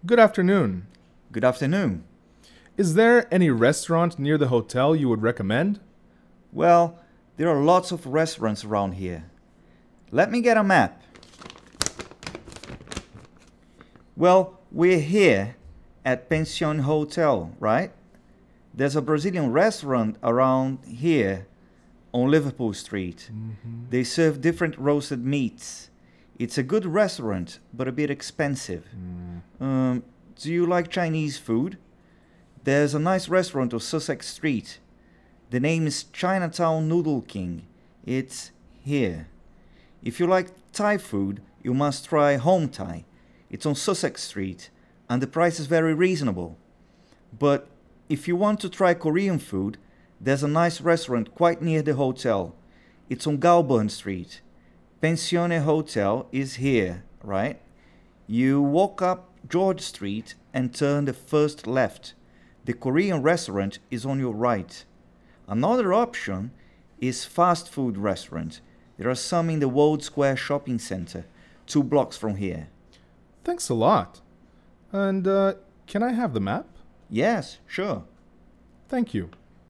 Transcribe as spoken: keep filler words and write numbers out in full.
Good afternoon. Good afternoon. Is there any restaurant near the hotel you would recommend? Well, there are lots of restaurants around here. Let me get a map. Well, we're here at Pension Hotel, right? There's a Brazilian restaurant around here on Liverpool Street. Mm-hmm. They serve different roasted meats. It's a good restaurant, but a bit expensive. Mm. Um, do you like Chinese food? There's a nice restaurant on Sussex Street. The name is Chinatown Noodle King. It's here. If you like Thai food, you must try Home Thai. It's on Sussex Street, and the price is very reasonable. But if you want to try Korean food, there's a nice restaurant quite near the hotel. It's on Galburn Street. Pensione Hotel is here, right? You walk up George Street and turn the first left. The Korean restaurant is on your right. Another option is fast food restaurant. There are some in the World Square Shopping Center, two blocks from here. Thanks a lot. And uh, can I have the map? Yes, sure. Thank you.